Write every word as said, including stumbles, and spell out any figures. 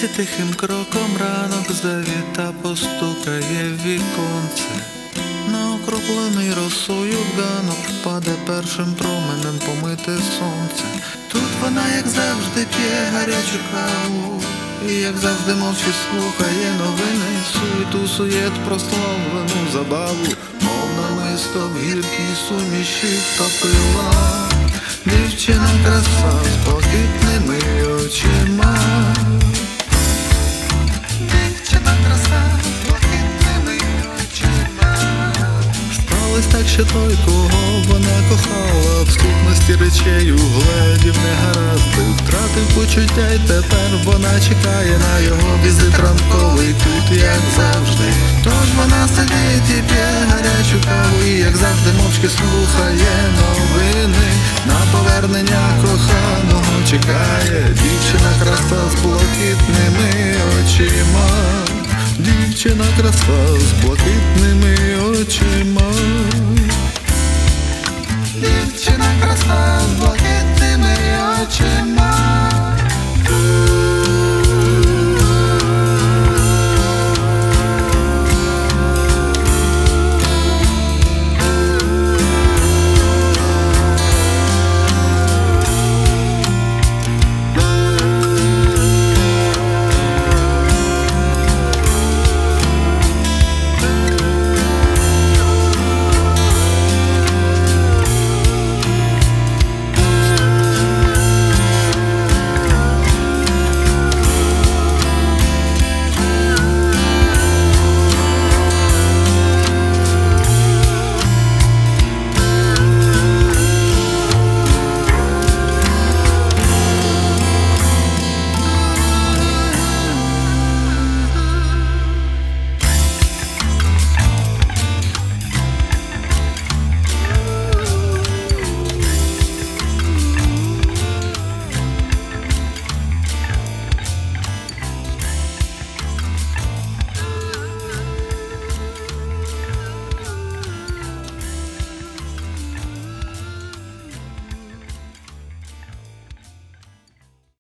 під'їзді тихим кроком ранок завіта, постукає в віконце. На окроплений росою ганок впаде першим променем помите сонце. Тут вона, як завжди, п'є гарячу каву і, як завжди, мовчки слухає новини. Суету, суєт, прославлену забаву, мов намисто в гіркій суміші втопила. Дівчина краса з блакитними очима. Дівчина краса з блакитними очима. Сталось так, що той, кого вона кохала, в сутності речей угледів негаразди, втратив почуття, й тепер вона чекає на його візит ранковий тут, як завжди. Тож вона сидить і п'є гарячу каву і, як завжди, мовчки слухає новини. На повернення коханого чекає дівчина краса з блакитними очима. Дівчина краса з блакитними очима.